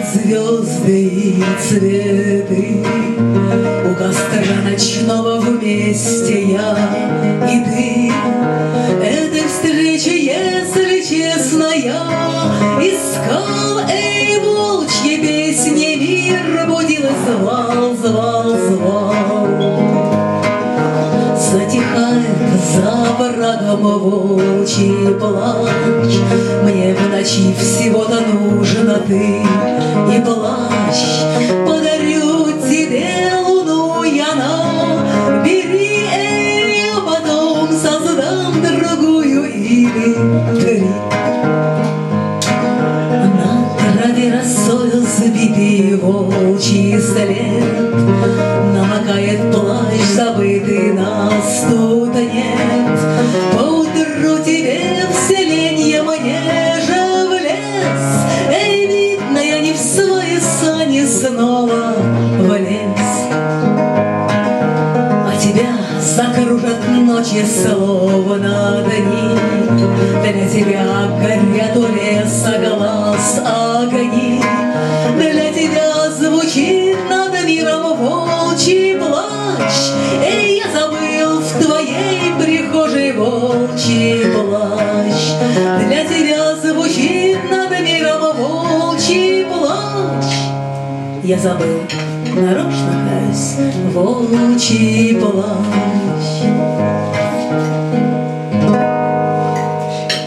звезды и цветы. У костра ночного вместе я и ты. Этой встречи, если честно, я искал. Эй, волчьи песни, мир будил и звал, звал, звал. Затихает за врагом волчий плач. Мне в ночи всего-то нужно ты и плащ. Подарю тебе луну я на бери, эй, а потом создам другую или три. На траве росою сбитый волчий след. Намокает плащ, забытый, нас тут нет. Поутру тебе вселенье, мне же в лес. Эй, видно, я не в свои сани снова в лес. А тебя закружат ночи, словно дни. Для тебя горят у леса глаз огни. Для тебя звучит над миром волчий плач. Эй, я забыл в твоей прихожей волчий плащ. Для тебя звучит над миром волчий плач. Я забыл, нарочно каюсь, волчий плащ.